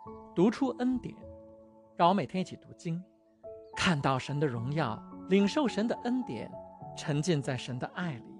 读出恩典，让我每天一起读经，看到神的荣耀，领受神的恩典，沉浸在神的爱里。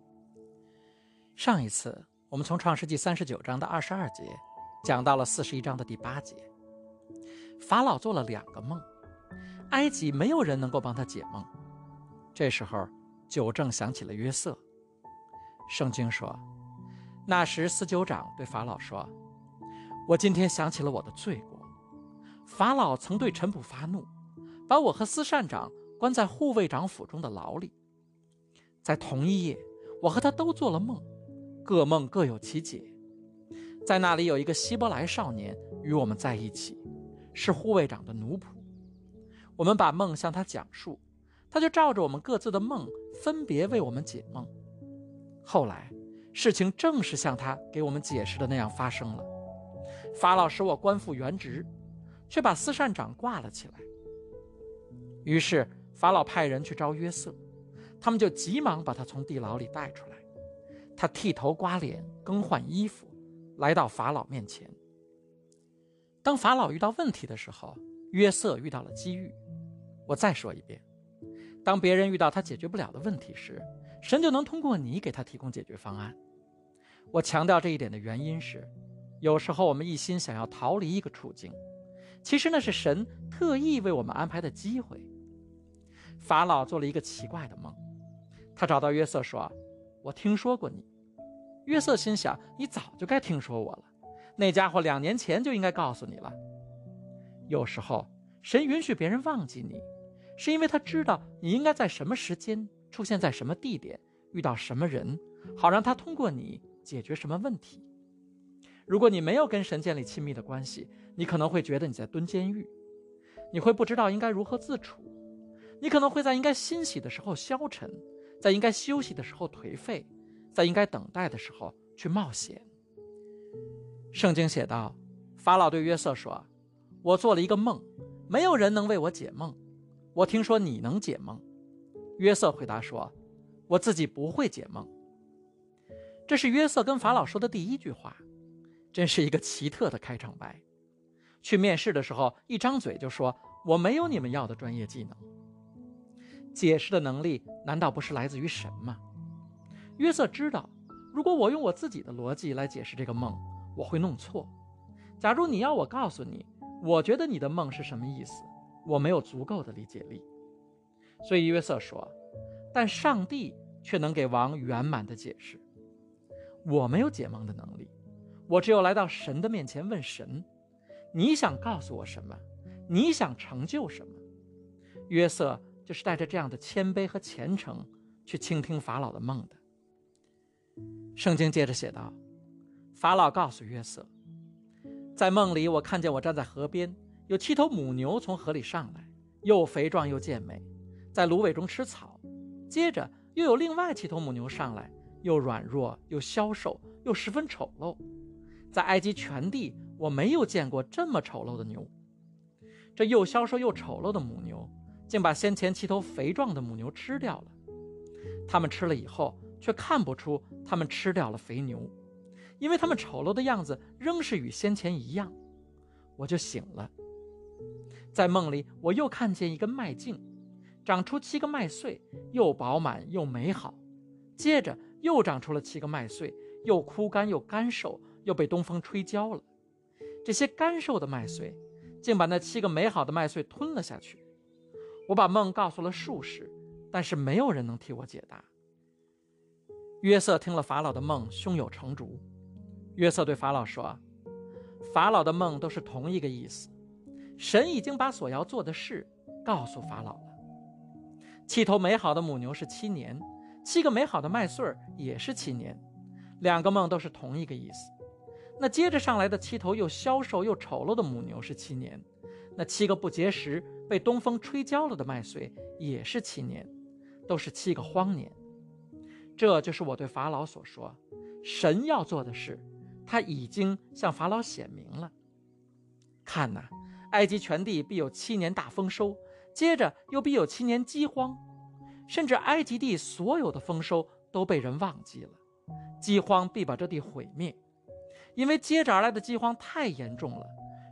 上一次我们从创世纪39章的22节讲到了41章的第8节。法老做了2个梦，埃及没有人能够帮他解梦。这时候酒政想起了约瑟。圣经说，那时司酒长对法老说，我今天想起了我的罪过。法老曾对臣仆发怒，把我和司膳长关在护卫长府中的牢里。在同一夜，我和他都做了梦，各梦各有其解。在那里有一个希伯来少年与我们在一起，是护卫长的奴仆。我们把梦向他讲述，他就照着我们各自的梦分别为我们解梦。后来事情正是像他给我们解释的那样发生了。法老使我官复原职，却把司膳长挂了起来。于是法老派人去招约瑟，他们就急忙把他从地牢里带出来。他剃头刮脸，更换衣服，来到法老面前。当法老遇到问题的时候，约瑟遇到了机遇。我再说一遍，当别人遇到他解决不了的问题时，神就能通过你给他提供解决方案。我强调这一点的原因是，有时候我们一心想要逃离一个处境，其实那是神特意为我们安排的机会。法老做了一个奇怪的梦，他找到约瑟说，我听说过你。约瑟心想，你早就该听说我了，那家伙2年前就应该告诉你了。有时候神允许别人忘记你，是因为他知道你应该在什么时间出现在什么地点，遇到什么人，好让他通过你解决什么问题。如果你没有跟神建立亲密的关系，你可能会觉得你在蹲监狱，你会不知道应该如何自处，你可能会在应该欣喜的时候消沉，在应该休息的时候颓废，在应该等待的时候去冒险。圣经写道，法老对约瑟说，我做了一个梦，没有人能为我解梦，我听说你能解梦。约瑟回答说，我自己不会解梦。这是约瑟跟法老说的第一句话，真是一个奇特的开场白。去面试的时候，一张嘴就说，我没有你们要的专业技能。解释的能力难道不是来自于神吗？约瑟知道，如果我用我自己的逻辑来解释这个梦，我会弄错。假如你要我告诉你，我觉得你的梦是什么意思，我没有足够的理解力。所以约瑟说，但上帝却能给王圆满的解释。我没有解梦的能力，我只有来到神的面前问神，你想告诉我什么？你想成就什么？约瑟就是带着这样的谦卑和虔诚去倾听法老的梦的。圣经接着写道，法老告诉约瑟，在梦里我看见我站在河边，有7头母牛从河里上来，又肥壮又健美，在芦苇中吃草。接着又有另外7头母牛上来，又软弱又消瘦，又十分丑陋。在埃及全地我没有见过这么丑陋的牛。这又消瘦又丑陋的母牛竟把先前7头肥壮的母牛吃掉了。他们吃了以后，却看不出他们吃掉了肥牛，因为他们丑陋的样子仍是与先前一样。我就醒了。在梦里我又看见一根麦茎，长出7个麦穗，又饱满又美好。接着又长出了7个麦穗，又枯干又干瘦，又被东风吹焦了。这些干瘦的麦穗竟把那7个美好的麦穗吞了下去。我把梦告诉了术士，但是没有人能替我解答。约瑟听了法老的梦，胸有成竹。约瑟对法老说，法老的梦都是同一个意思，神已经把所要做的事告诉法老了。7头美好的母牛是7年，7个美好的麦穗也是7年，2个梦都是同一个意思。那接着上来的7头又消瘦又丑陋的母牛是7年，那7个不结实被东风吹焦了的麦穗也是7年，都是7个荒年。这就是我对法老所说，神要做的事，他已经向法老显明了。看哪，埃及全地必有7年大丰收，接着又必有7年饥荒，甚至埃及地所有的丰收都被人忘记了，饥荒必把这地毁灭。因为接着而来的饥荒太严重了，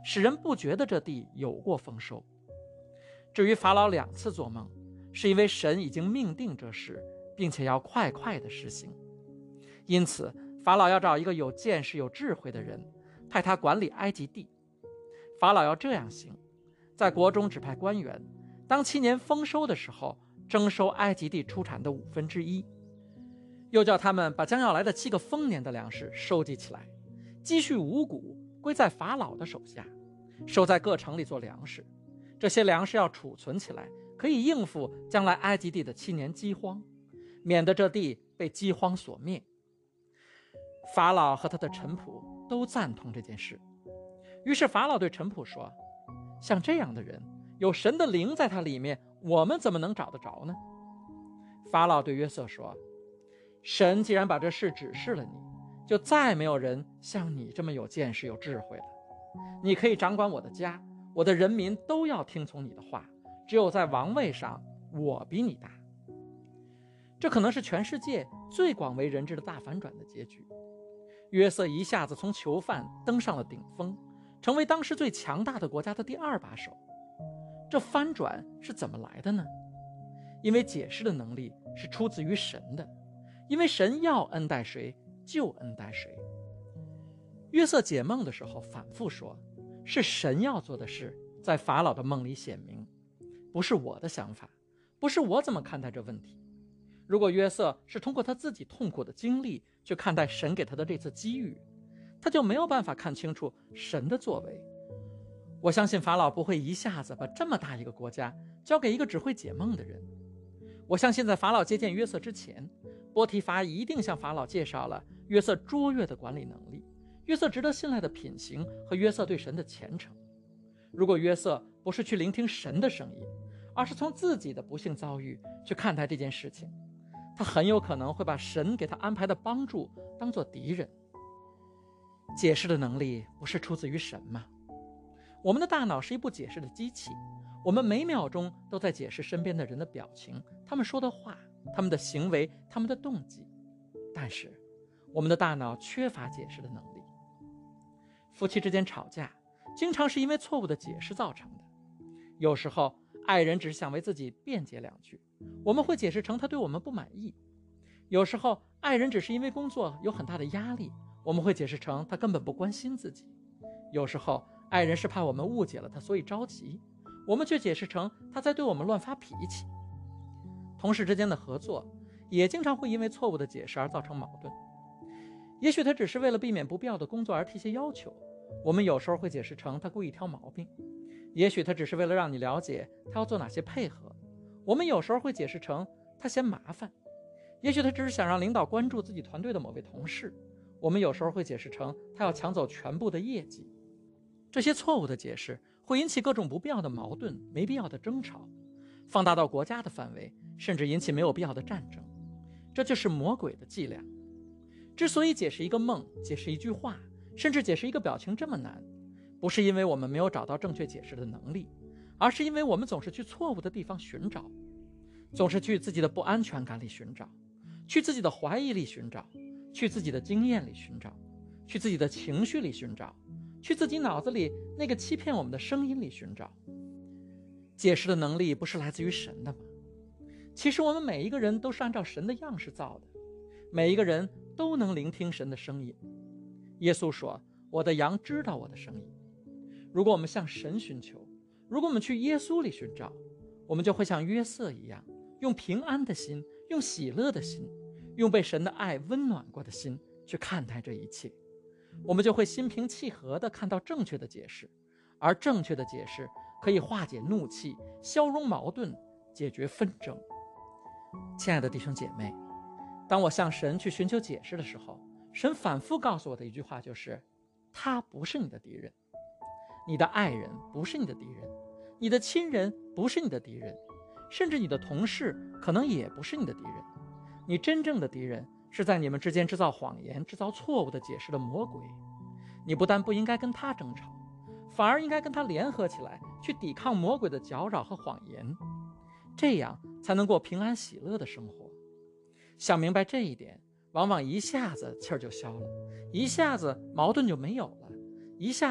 使人不觉得这地有过丰收。至于法老2次做梦，是因为神已经命定这事，并且要快快地实行。因此法老要找一个有见识有智慧的人，派他管理埃及地。法老要这样行，在国中指派官员，当7年丰收的时候，征收埃及地出产的1/5，又叫他们把将要来的7个丰年的粮食收集起来，积蓄5谷归在法老的手下，收在各城里做粮食。这些粮食要储存起来，可以应付将来埃及地的7年饥荒，免得这地被饥荒所灭。法老和他的臣仆都赞同这件事。于是法老对臣仆说，像这样的人，有神的灵在他里面，我们怎么能找得着呢？法老对约瑟说，神既然把这事指示了你，就再没有人像你这么有见识有智慧了。你可以掌管我的家，我的人民都要听从你的话，只有在王位上我比你大。这可能是全世界最广为人知的大反转的结局。约瑟一下子从囚犯登上了顶峰，成为当时最强大的国家的第2把手。这翻转是怎么来的呢？因为解释的能力是出自于神的，因为神要恩待谁就恩待谁。约瑟解梦的时候反复说，是神要做的事在法老的梦里显明，不是我的想法，不是我怎么看待这问题。如果约瑟是通过他自己痛苦的经历去看待神给他的这次机遇，他就没有办法看清楚神的作为。我相信法老不会一下子把这么大一个国家交给一个只会解梦的人。我相信在法老接见约瑟之前，波提乏一定向法老介绍了约瑟卓越的管理能力，约瑟值得信赖的品行和约瑟对神的虔诚。如果约瑟不是去聆听神的声音，而是从自己的不幸遭遇去看待这件事情，他很有可能会把神给他安排的帮助当作敌人。解释的能力不是出自于神吗？我们的大脑是一部解释的机器，我们每秒钟都在解释身边的人的表情，他们说的话，他们的行为，他们的动机。但是我们的大脑缺乏解释的能力。夫妻之间吵架经常是因为错误的解释造成的。有时候爱人只是想为自己辩解2句，我们会解释成他对我们不满意。有时候爱人只是因为工作有很大的压力，我们会解释成他根本不关心自己。有时候爱人是怕我们误解了他，所以着急，我们却解释成他在对我们乱发脾气。同事之间的合作也经常会因为错误的解释而造成矛盾。也许他只是为了避免不必要的工作而提些要求，我们有时候会解释成他故意挑毛病。也许他只是为了让你了解他要做哪些配合，我们有时候会解释成他嫌麻烦。也许他只是想让领导关注自己团队的某位同事，我们有时候会解释成他要抢走全部的业绩。这些错误的解释会引起各种不必要的矛盾，没必要的争吵，放大到国家的范围，甚至引起没有必要的战争。这就是魔鬼的伎俩。之所以解释一个梦，解释一句话，甚至解释一个表情这么难，不是因为我们没有找到正确解释的能力，而是因为我们总是去错误的地方寻找，总是去自己的不安全感里寻找，去自己的怀疑里寻找，去自己的经验里寻找，去自己的情绪里寻找，去自己脑子里那个欺骗我们的声音里寻找。解释的能力不是来自于神的吗？其实我们每一个人都是按照神的样式造的，每一个人都能聆听神的声音。耶稣说，我的羊知道我的声音。如果我们向神寻求，如果我们去耶稣里寻找，我们就会像约瑟一样，用平安的心，用喜乐的心，用被神的爱温暖过的心去看待这一切。我们就会心平气和地看到正确的解释，而正确的解释可以化解怒气，消融矛盾，解决纷争。亲爱的弟兄姐妹，当我向神去寻求解释的时候，神反复告诉我的一句话就是，他不是你的敌人。你的爱人不是你的敌人，你的亲人不是你的敌人，甚至你的同事可能也不是你的敌人。你真正的敌人是在你们之间制造谎言、制造错误的解释的魔鬼。你不但不应该跟他争吵，反而应该跟他联合起来，去抵抗魔鬼的搅扰和谎言，这样才能过平安喜乐的生活。想明白这一点，往往一下子气儿就消了，一下子矛盾就没有了，一下子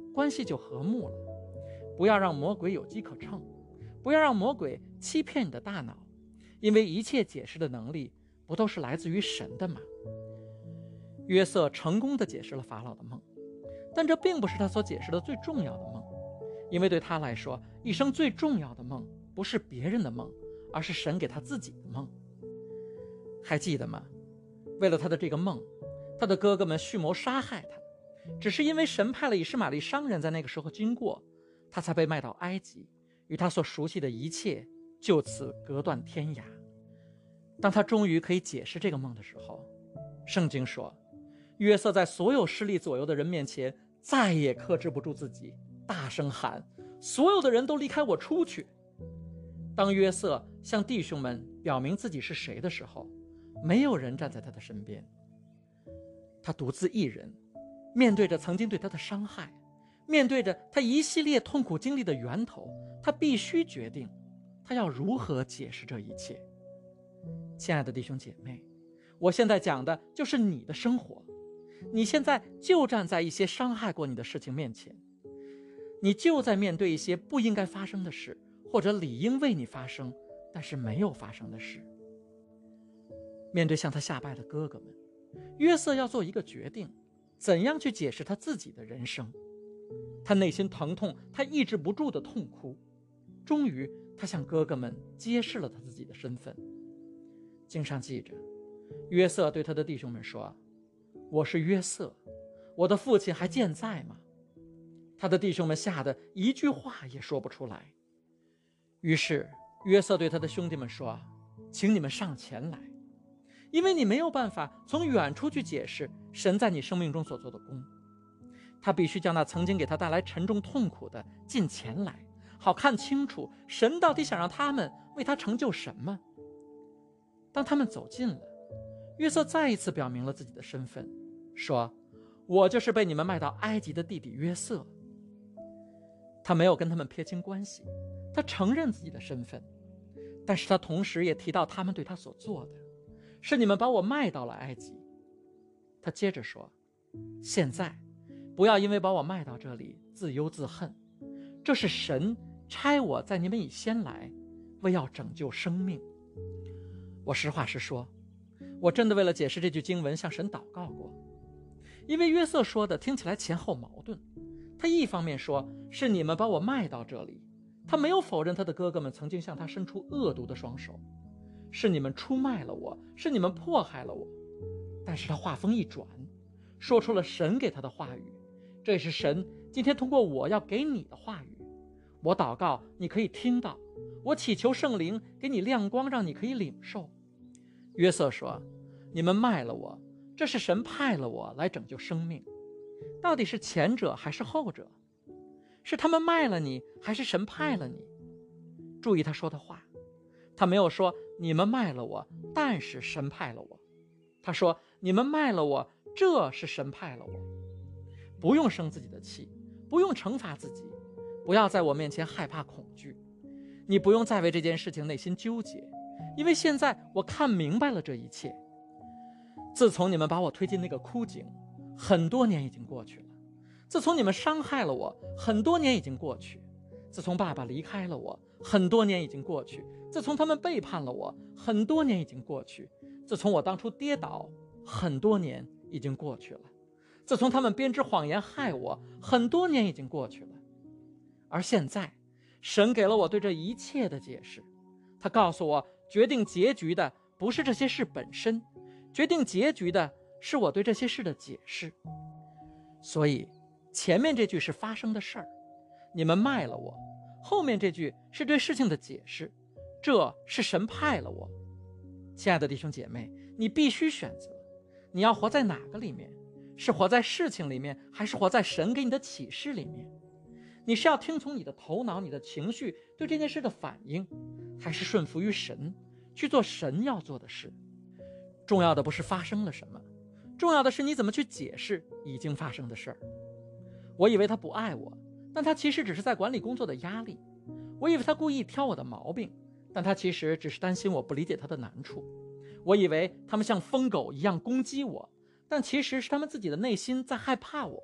关系就和睦了。不要让魔鬼有机可乘，不要让魔鬼欺骗你的大脑，因为一切解释的能力不都是来自于神的吗？约瑟成功地解释了法老的梦，但这并不是他所解释的最重要的梦，因为对他来说，一生最重要的梦不是别人的梦，而是神给他自己的梦。还记得吗？为了他的这个梦，他的哥哥们蓄谋杀害他，只是因为神派了以实玛利商人在那个时候经过，他才被卖到埃及，与他所熟悉的一切就此隔断天涯。当他终于可以解释这个梦的时候，圣经说，约瑟在所有势力左右的人面前再也克制不住自己，大声喊，所有的人都离开我出去。当约瑟向弟兄们表明自己是谁的时候，没有人站在他的身边。他独自一人，面对着曾经对他的伤害，面对着他一系列痛苦经历的源头，他必须决定他要如何解释这一切。亲爱的弟兄姐妹，我现在讲的就是你的生活。你现在就站在一些伤害过你的事情面前，你就在面对一些不应该发生的事，或者理应为你发生但是没有发生的事。面对向他下拜的哥哥们，约瑟要做一个决定，怎样去解释他自己的人生。他内心疼痛，他抑制不住的痛哭。终于他向哥哥们揭示了他自己的身份。经上记着，约瑟对他的弟兄们说，我是约瑟，我的父亲还健在吗？他的弟兄们吓得一句话也说不出来。于是约瑟对他的兄弟们说，请你们上前来，因为你没有办法从远处去解释神在你生命中所做的工。他必须将那曾经给他带来沉重痛苦的近前来，好看清楚神到底想让他们为他成就什么。当他们走近了，约瑟再一次表明了自己的身份，说，我就是被你们卖到埃及的弟弟约瑟。他没有跟他们撇清关系，他承认自己的身份，但是他同时也提到他们对他所做的，是你们把我卖到了埃及。他接着说，现在不要因为把我卖到这里自忧自恨，这是神差我在你们以先来，为要拯救生命。我实话实说，我真的为了解释这句经文向神祷告过，因为约瑟说的听起来前后矛盾。他一方面说是你们把我卖到这里，他没有否认他的哥哥们曾经向他伸出恶毒的双手，是你们出卖了我，是你们迫害了我。但是他话锋一转，说出了神给他的话语，这也是神今天通过我要给你的话语。我祷告你可以听到，我祈求圣灵给你亮光，让你可以领受。约瑟说，你们卖了我，这是神派了我来拯救生命。到底是前者还是后者？是他们卖了你，还是神派了你？注意他说的话，他没有说你们卖了我，但是神派了我。他说你们卖了我，这是神派了我。不用生自己的气，不用惩罚自己，不要在我面前害怕恐惧。你不用再为这件事情内心纠结，因为现在我看明白了这一切。自从你们把我推进那个枯井，很多年已经过去了。自从你们伤害了我，很多年已经过去。自从爸爸离开了我，很多年已经过去。自从他们背叛了我，很多年已经过去。自从我当初跌倒，很多年已经过去了。自从他们编织谎言害我，很多年已经过去了。而现在神给了我对这一切的解释，他告诉我，决定结局的不是这些事本身，决定结局的是我对这些事的解释。所以前面这句是发生的事儿，你们卖了我；后面这句是对事情的解释，这是神派了我。亲爱的弟兄姐妹，你必须选择，你要活在哪个里面？是活在事情里面，还是活在神给你的启示里面？你是要听从你的头脑、你的情绪对这件事的反应，还是顺服于神，去做神要做的事？重要的不是发生了什么，重要的是你怎么去解释已经发生的事儿。我以为他不爱我，但他其实只是在管理工作的压力。我以为他故意挑我的毛病，但他其实只是担心我不理解他的难处。我以为他们像疯狗一样攻击我，但其实是他们自己的内心在害怕我。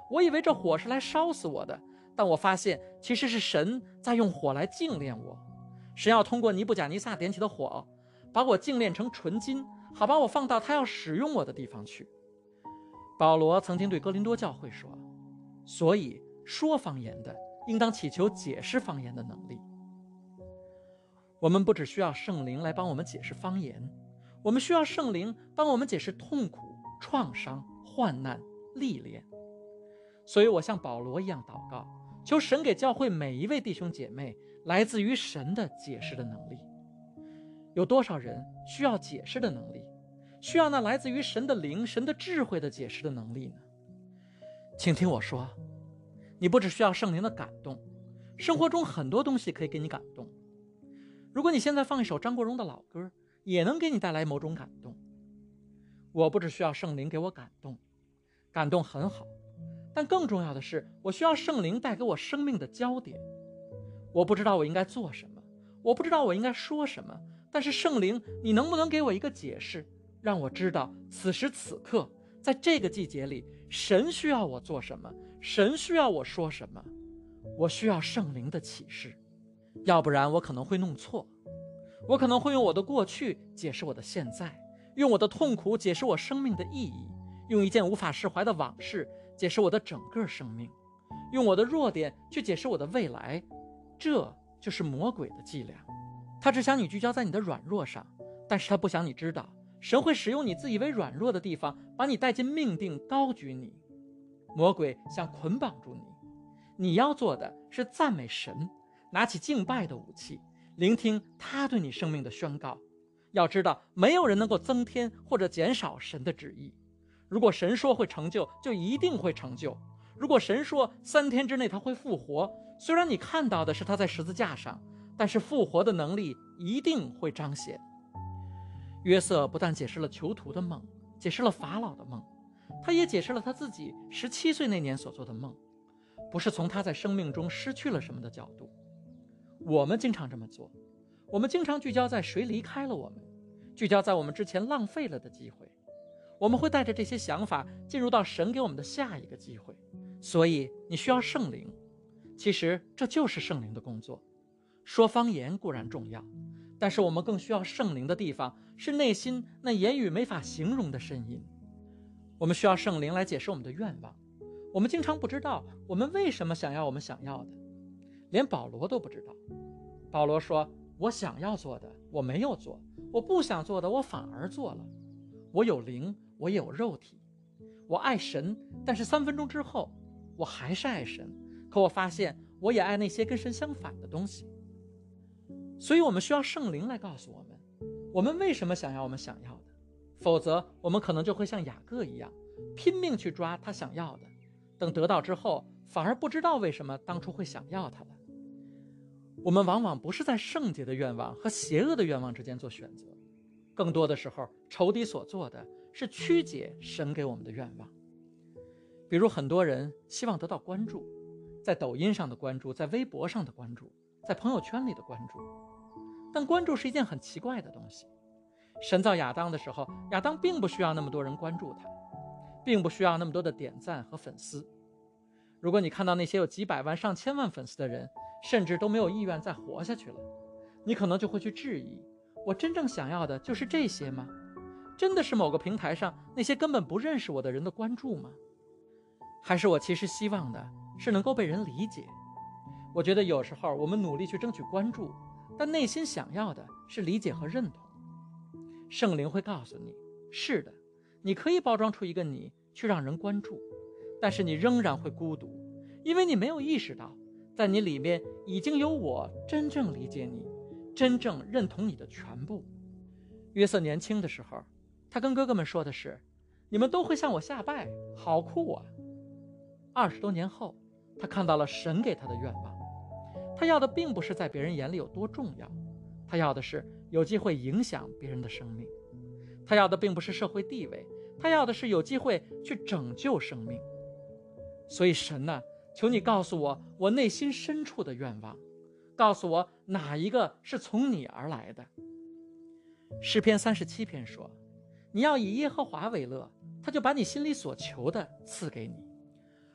我以为这火是来烧死我的，但我发现其实是神在用火来净炼我。神要通过尼布甲尼撒点起的火，把我净炼成纯金，好把我放到他要使用我的地方去。保罗曾经对哥林多教会说，所以说方言的应当祈求解释方言的能力。我们不只需要圣灵来帮我们解释方言，我们需要圣灵帮我们解释痛苦、创伤、患难、历练。所以我像保罗一样祷告，求神给教会每一位弟兄姐妹来自于神的解释的能力。有多少人需要解释的能力，需要那来自于神的灵、神的智慧的解释的能力呢？请听我说，你不只需要圣灵的感动，生活中很多东西可以给你感动。如果你现在放一首张国荣的老歌，也能给你带来某种感动。我不只需要圣灵给我感动，感动很好，但更重要的是，我需要圣灵带给我生命的焦点。我不知道我应该做什么，我不知道我应该说什么，但是圣灵，你能不能给我一个解释，让我知道此时此刻，在这个季节里，神需要我做什么，神需要我说什么。我需要圣灵的启示，要不然我可能会弄错。我可能会用我的过去解释我的现在，用我的痛苦解释我生命的意义，用一件无法释怀的往事解释我的整个生命，用我的弱点去解释我的未来。这就是魔鬼的伎俩，他只想你聚焦在你的软弱上，但是他不想你知道，神会使用你自以为软弱的地方，把你带进命定，高举你。魔鬼想捆绑住你，你要做的是赞美神，拿起敬拜的武器，聆听他对你生命的宣告。要知道，没有人能够增添或者减少神的旨意。如果神说会成就，就一定会成就。如果神说3天之内他会复活，虽然你看到的是他在十字架上，但是复活的能力一定会彰显。约瑟不但解释了囚徒的梦，解释了法老的梦，他也解释了他自己17岁那年所做的梦，不是从他在生命中失去了什么的角度。我们经常这么做，我们经常聚焦在谁离开了我们，聚焦在我们之前浪费了的机会。我们会带着这些想法进入到神给我们的下一个机会。所以你需要圣灵，其实这就是圣灵的工作。说方言固然重要，但是我们更需要圣灵的地方是内心那言语没法形容的声音。我们需要圣灵来解释我们的愿望。我们经常不知道我们为什么想要我们想要的，连保罗都不知道。保罗说，我想要做的我没有做，我不想做的我反而做了。我有灵，我也有肉体。我爱神，但是3分钟之后我还是爱神，可我发现我也爱那些跟神相反的东西。所以我们需要圣灵来告诉我们，我们为什么想要我们想要的，否则我们可能就会像雅各一样，拼命去抓他想要的，等得到之后反而不知道为什么当初会想要它了。我们往往不是在圣洁的愿望和邪恶的愿望之间做选择，更多的时候仇敌所做的是曲解神给我们的愿望。比如很多人希望得到关注，在抖音上的关注，在微博上的关注，在朋友圈里的关注。但关注是一件很奇怪的东西。神造亚当的时候，亚当并不需要那么多人关注他，并不需要那么多的点赞和粉丝。如果你看到那些有几百万上千万粉丝的人，甚至都没有意愿再活下去了，你可能就会去质疑，我真正想要的就是这些吗？真的是某个平台上那些根本不认识我的人的关注吗？还是我其实希望的是能够被人理解？我觉得有时候我们努力去争取关注，但内心想要的是理解和认同。圣灵会告诉你，是的，你可以包装出一个你去让人关注，但是你仍然会孤独，因为你没有意识到，在你里面已经有我真正理解你，真正认同你的全部。约瑟年轻的时候，他跟哥哥们说的是，你们都会向我下拜，好酷啊。20多年后，他看到了神给他的愿望。他要的并不是在别人眼里有多重要，他要的是有机会影响别人的生命。他要的并不是社会地位，他要的是有机会去拯救生命。所以神啊，求你告诉我我内心深处的愿望，告诉我哪一个是从你而来的。诗篇37篇说，你要以耶和华为乐，他就把你心里所求的赐给你。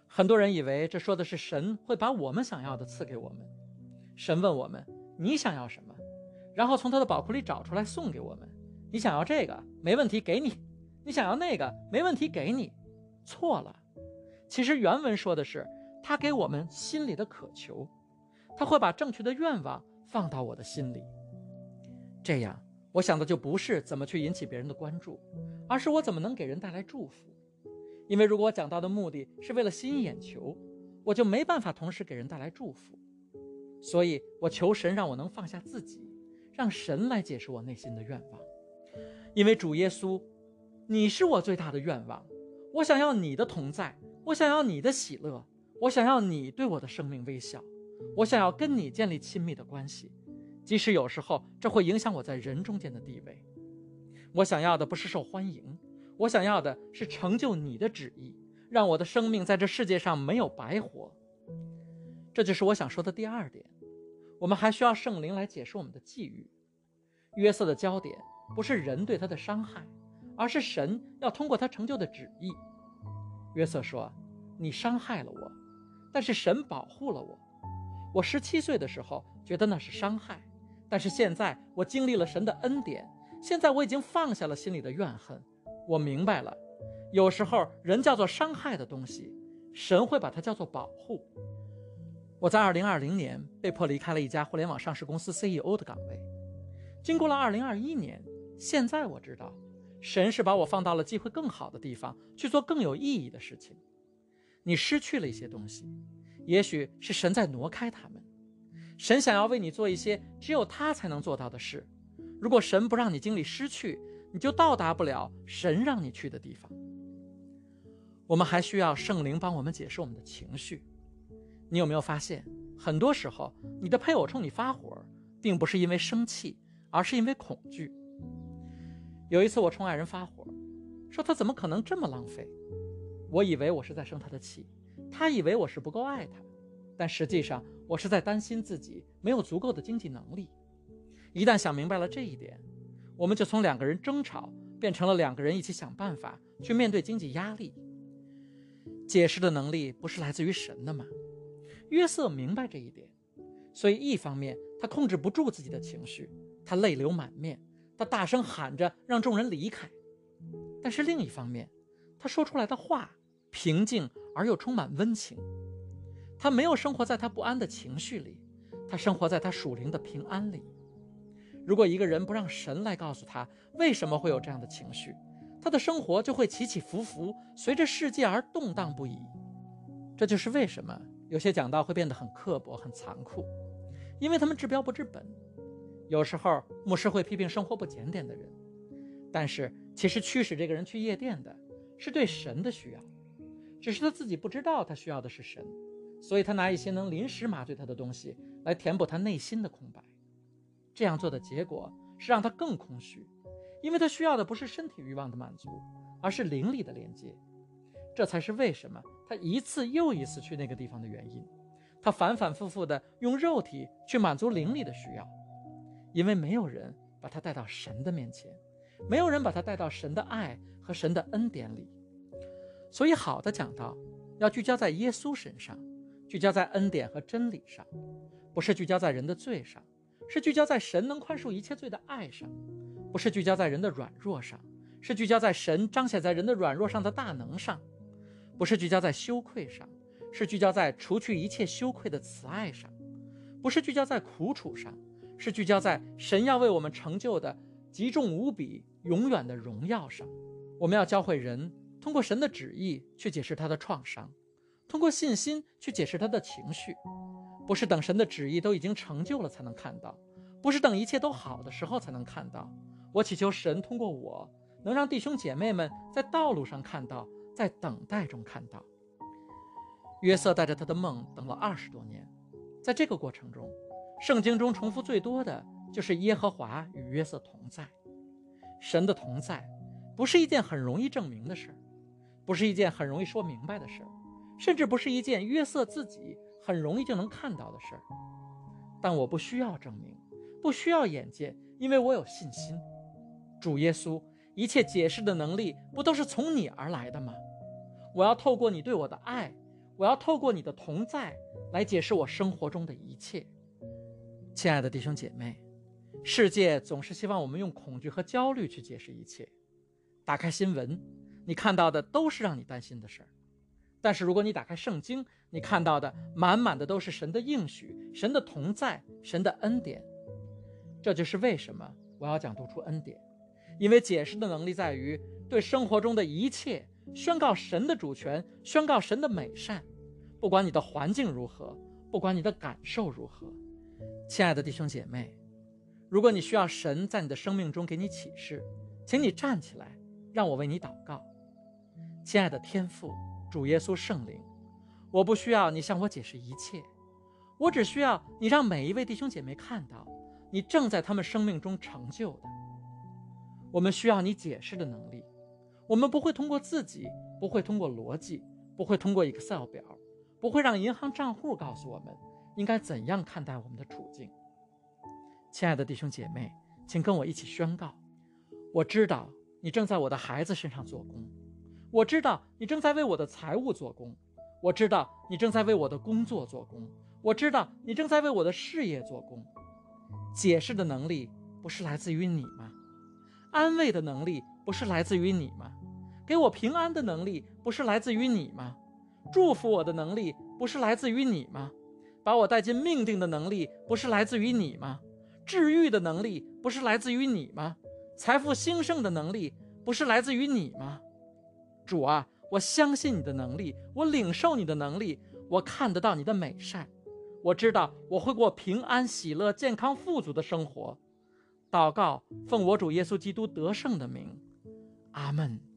很多人以为这说的是神会把我们想要的赐给我们。神问我们，你想要什么？然后从他的宝库里找出来送给我们。你想要这个，没问题，给你。你想要那个，没问题，给你。错了。其实原文说的是，他给我们心里的渴求，他会把正确的愿望放到我的心里。这样，我想的就不是怎么去引起别人的关注，而是我怎么能给人带来祝福。因为如果我讲到的目的是为了吸引眼球，我就没办法同时给人带来祝福。所以我求神让我能放下自己，让神来解释我内心的愿望。因为主耶稣，你是我最大的愿望，我想要你的同在，我想要你的喜乐，我想要你对我的生命微笑，我想要跟你建立亲密的关系，即使有时候这会影响我在人中间的地位。我想要的不是受欢迎，我想要的是成就你的旨意，让我的生命在这世界上没有白活。这就是我想说的第二点，我们还需要圣灵来解释我们的际遇。约瑟的焦点不是人对他的伤害，而是神要通过他成就的旨意。约瑟说，你伤害了我，但是神保护了我。我17岁的时候觉得那是伤害，但是现在我经历了神的恩典，现在我已经放下了心里的怨恨。我明白了，有时候人叫做伤害的东西，神会把它叫做保护。我在2020年被迫离开了一家互联网上市公司 CEO 的岗位。经过了2021年，现在我知道，神是把我放到了机会更好的地方，去做更有意义的事情。你失去了一些东西，也许是神在挪开它们。神想要为你做一些只有他才能做到的事。如果神不让你经历失去，你就到达不了神让你去的地方。我们还需要圣灵帮我们解释我们的情绪。你有没有发现，很多时候你的配偶冲你发火，并不是因为生气，而是因为恐惧。有一次我冲爱人发火，说他怎么可能这么浪费。我以为我是在生他的气，他以为我是不够爱他，但实际上我是在担心自己没有足够的经济能力。一旦想明白了这一点，我们就从2个人争吵变成了2个人一起想办法去面对经济压力。解释的能力不是来自于神的吗？约瑟明白这一点，所以一方面他控制不住自己的情绪，他泪流满面，他大声喊着让众人离开。但是另一方面，他说出来的话平静而又充满温情。他没有生活在他不安的情绪里，他生活在他属灵的平安里。如果一个人不让神来告诉他为什么会有这样的情绪，他的生活就会起起伏伏，随着世界而动荡不已。这就是为什么有些讲道会变得很刻薄很残酷，因为他们治标不治本。有时候牧师会批评生活不检点的人，但是其实驱使这个人去夜店的是对神的需要，只是他自己不知道他需要的是神，所以他拿一些能临时麻醉他的东西来填补他内心的空白。这样做的结果是让他更空虚，因为他需要的不是身体欲望的满足，而是灵里的连接。这才是为什么他一次又一次去那个地方的原因。他反反复复地用肉体去满足灵里的需要，因为没有人把他带到神的面前，没有人把他带到神的爱和神的恩典里。所以好的讲道要聚焦在耶稣身上，聚焦在恩典和真理上，不是聚焦在人的罪上，是聚焦在神能宽恕一切罪的爱上，不是聚焦在人的软弱上，是聚焦在神彰显在人的软弱上的大能上，不是聚焦在羞愧上，是聚焦在除去一切羞愧的慈爱上，不是聚焦在苦楚上，是聚焦在神要为我们成就的极重无比永远的荣耀上。我们要教会人通过神的旨意去解释他的创伤，通过信心去解释他的情绪，不是等神的旨意都已经成就了才能看到，不是等一切都好的时候才能看到。我祈求神通过我能让弟兄姐妹们在道路上看到，在等待中看到。约瑟带着他的梦等了20多年，在这个过程中，圣经中重复最多的就是耶和华与约瑟同在。神的同在不是一件很容易证明的事，不是一件很容易说明白的事，甚至不是一件约瑟自己很容易就能看到的事。但我不需要证明，不需要眼见，因为我有信心。主耶稣，一切解释的能力不都是从你而来的吗？我要透过你对我的爱， 我要透过你的同在来解释我生活中的一切。亲爱的弟兄姐妹，世界总是希望我们用恐惧和焦虑去解释一切。打开新闻，你看到的都是让你担心的事儿。但是如果你打开圣经，你看到的满满的都是神的应许、神的同在、神的恩典。这就是为什么我要讲读出恩典，因为解释的能力在于对生活中的一切宣告神的主权，宣告神的美善，不管你的环境如何，不管你的感受如何。亲爱的弟兄姐妹，如果你需要神在你的生命中给你启示，请你站起来，让我为你祷告。亲爱的天父，主耶稣圣灵，我不需要你向我解释一切，我只需要你让每一位弟兄姐妹看到你正在他们生命中成就的。我们需要你解释的能力，我们不会通过自己，不会通过逻辑，不会通过 Excel 表，不会让银行账户告诉我们应该怎样看待我们的处境。亲爱的弟兄姐妹，请跟我一起宣告，我知道你正在我的孩子身上做工，我知道你正在为我的财务做工，我知道你正在为我的工作做工，我知道你正在为我的事业做工。解释的能力不是来自于你吗？安慰的能力不是来自于你吗？给我平安的能力不是来自于你吗？祝福我的能力不是来自于你吗？把我带进命定的能力不是来自于你吗？治愈的能力不是来自于你吗？财富兴盛的能力不是来自于你吗？主啊，我相信你的能力，我领受你的能力，我看得到你的美善，我知道我会过平安、喜乐、健康、富足的生活。祷告，奉我主耶稣基督得胜的名，阿们。